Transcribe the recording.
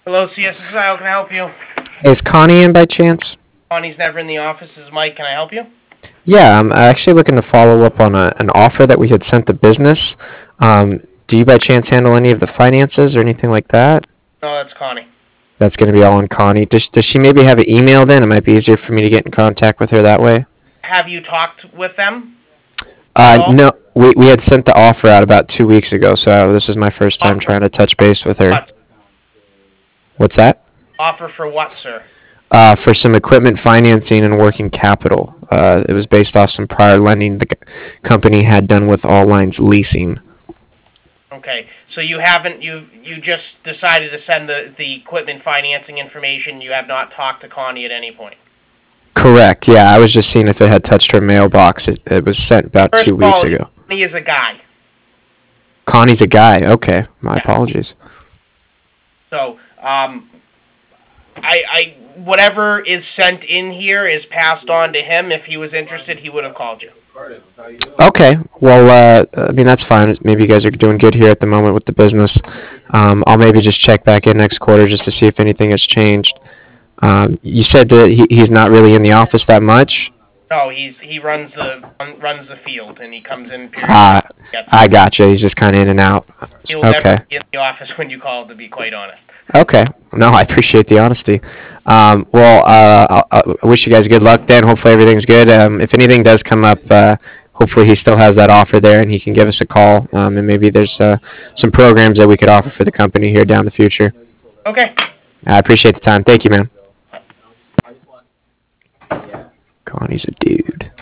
Hello, CSSI. How can I help you? Is Connie in by chance? Connie's never in the office. This is Mike. Can I help you? Yeah, I'm actually looking to follow up on an offer that we had sent the business. Do you by chance handle any of the finances or anything like that? No, that's Connie. That's going to be all on Connie. Does she maybe have an email then? It might be easier for me to get in contact with her that way. Have you talked with them at all? No, we had sent the offer out about 2 weeks ago, so this is my first time Offer trying to touch base with her. what? What's that? Offer for what, sir? For some equipment financing and working capital. It was based off some prior lending the company had done with All Lines Leasing. Okay, so you haven't you just decided to send the equipment financing information. You have not talked to Connie at any point. Correct. Yeah, I was just seeing if it had touched her mailbox. It was sent about First two of weeks all, ago. Connie is a guy. Connie's a guy. Okay, my Yes. apologies. So, I whatever is sent in here is passed on to him. If he was interested, he would have called you. Okay, well, I mean that's fine. Maybe you guys are doing good here at the moment with the business. I'll maybe just check back in next quarter just to see if anything has changed. You said that he's not really in the office that much. No, he runs the field, and he comes in periodically. Uh, Gets I it. gotcha. He's just kind of in and out. He'll never Okay. be in the office when you call, to be quite honest. Okay. No, I appreciate the honesty. I wish you guys good luck then. Hopefully everything's good. If anything does come up, hopefully he still has that offer there and he can give us a call. And maybe there's some programs that we could offer for the company here down the future. Okay. I appreciate the time. Thank you, man. Connie's a dude.